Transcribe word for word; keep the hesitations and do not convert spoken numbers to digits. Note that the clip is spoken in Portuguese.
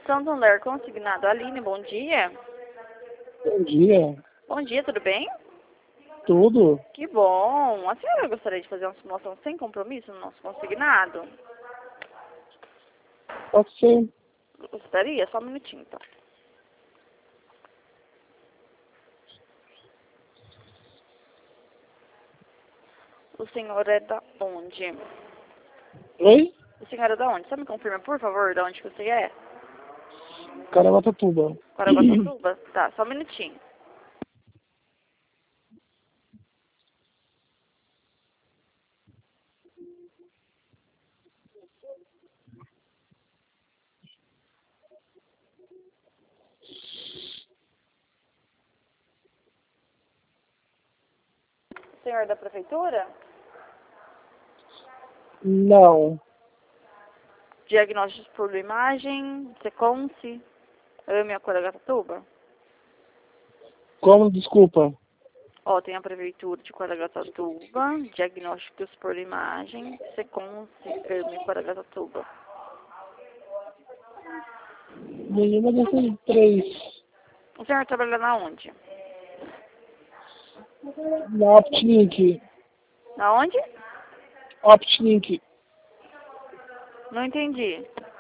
Santander Consignado. Aline, bom dia. Bom dia. Bom dia, tudo bem? Tudo? Que bom. A senhora gostaria de fazer uma simulação sem compromisso no nosso consignado? Pode ser. Gostaria? Só um minutinho, então. O senhor é da onde? Oi? O senhor é da onde? Só me confirma, por favor, da onde que você é? Caraguatatuba. Caraguatatuba? Tá, só um minutinho. O senhor é da prefeitura? Não. Diagnósticos por imagem, Seconce, eu e a Caraguatatuba? Como? Desculpa. Ó, tem a prefeitura de Caraguatatuba, diagnósticos por imagem, Seconce, eu e Caraguatatuba. Nenhuma dessas três. O senhor trabalha na onde? Na Optlink. Na onde? Optlink. Não entendi.